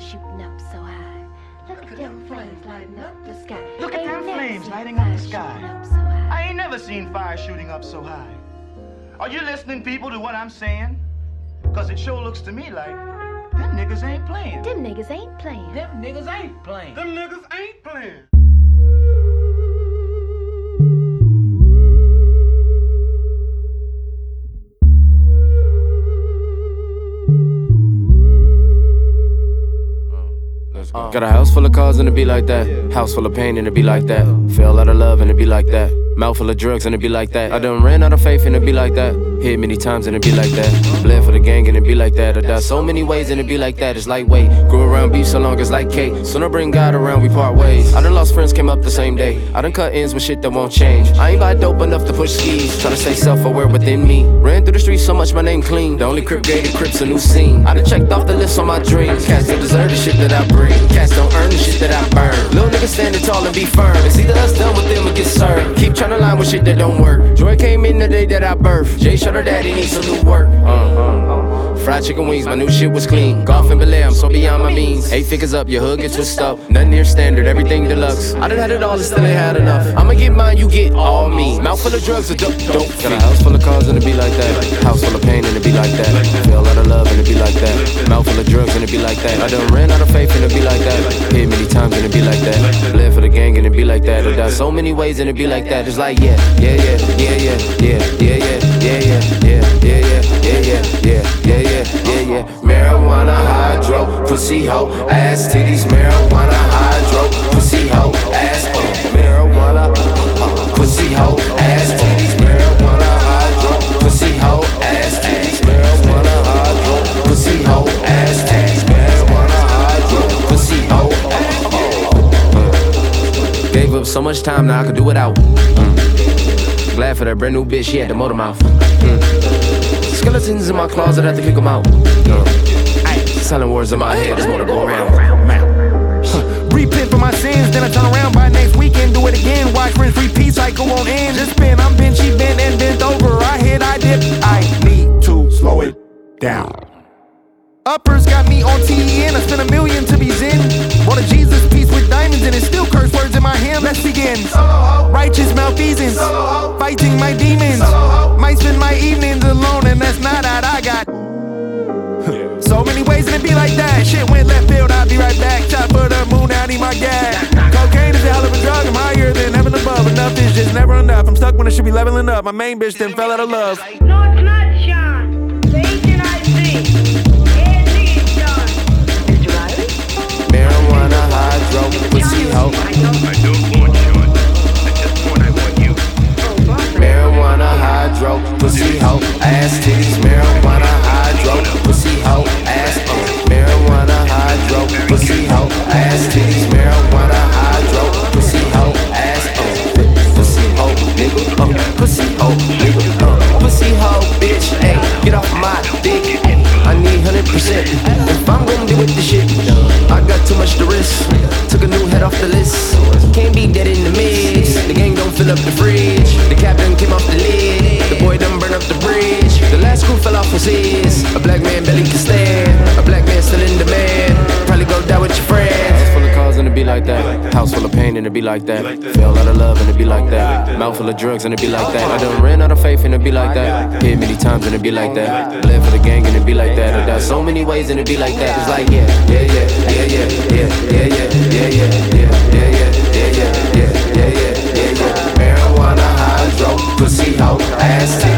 shooting up so high. Look at them flames lighting up the sky. Look at them flames lighting up the sky. I ain't never seen fire shooting up so high. Are you listening, people, to what I'm saying? Cause it sure looks to me like them niggas ain't playing. Them niggas ain't playing. Them niggas ain't playing. Them niggas ain't playing. Got a house full of cars and it be like that. House full of pain and it be like that. Fell out of love and it be like that. Mouth full of drugs and it be like that. I done ran out of faith and it be like that. Hit many times and it be like that. Bled for the gang and it be like that. I died so many ways and it be like that. It's lightweight. Grew around beef so long it's like cake. Soon I bring God around, we part ways. I done lost friends, came up the same day. I done cut ends with shit that won't change. I ain't buy dope enough to push skis. Tryna stay self-aware within me. Ran through the streets so much my name clean. The only crip gated crips a new scene. I done checked off the list on my dreams. Cats don't deserve the shit that I bring. Cats don't earn the shit that I burn. Little niggas standing tall and be firm. It's either us done with them or get served. Keep tryna line with shit that don't work. Joy came in the day that I birthed. Jay showed her daddy needs some new work. Fried chicken wings, my new shit was clean. Golf and ballet, I'm so beyond my means. 8 figures up, your hood gets twisted up. Nothing near standard, everything deluxe. I done had it all and still ain't had enough. I'ma get mine, you get all me. Mouth full of drugs, a dope. Got a house full of cars and it be like that. House full of pain and it be like that. Fell out of love and it be like that. Mouth full of drugs and it be like that. I done ran out of faith and it be like that. Hit many times and it be like that. Bled for the gang and it be like that. I died so many ways and it be like that. It's like yeah. Marijuana hydro, pussy hoe, ass titties. Marijuana hydro, pussy hoe, ass marijuana, pussy hoe, ass titties. Marijuana hydro, pussy hoe, ass titties. Marijuana hydro, pussy hoe, ass titties. Marijuana hydro, pussy hoe. Gave up so much time now I could do without. Glad for that brand new bitch, she had the motor mouth. Skeletons in my closet, I have to kick them out. Selling words in my head, there's more to go around. Repent for my sins, then I turn around by next weekend, do it again. Watch friends repeat, cycle won't end. Just spin, I'm bent, she bent and bent over. I hit, I dip, I need to slow it down. Uppers got me on TEN, I spent $1 million to be zen. Bought a Jesus piece with diamonds in it, still curse words in my hand. Let's begin. Righteous malfeasance, fighting my demons. Might spend my evenings alone and that's not out I got. So many ways and it be like that. Shit went left field, I'll be right back. Shot for the moon, I need my gas. Cocaine is a hell of a drug, I'm higher than heaven above. Enough is just never enough. I'm stuck when I should be leveling up. My main bitch then fell out of love. No, it's not Sean. The agent I see. Marijuana hydro, pussy hoe. I don't want Sean. At this point I want you. Marijuana hydro, pussy hoe, ass titties. Marijuana hydro, pussy hoe, ass marijuana hydro, pussy hoe, ass titties. Marijuana hydro, pussy hoe, ass pussy hoe, nigga, pussy hoe, nigga, pussy hoe, bitch. Ayy, get off my dick. I need 100%. If I'm gonna do with this shit, I got too much to risk. Took a new head off the list. Can't be dead in the mix. The gang don't fill up the fridge. The captain came off the lid. The boy done burn up the bridge. The last screw fell off was his. A black man barely can stand. A black man still in demand. Probably go die with your friends. House full of cars and it be like that. House full of pain and it be like that. Fell out of love and it be like that. Mouth full of drugs and it be like that. I done ran out of faith and it be like that. Hit many times and it be like that. Bled for the gang and it be like that. I died so many ways and it be like that. It's like yeah. Marijuana hydro, pussy hoe, ass titties.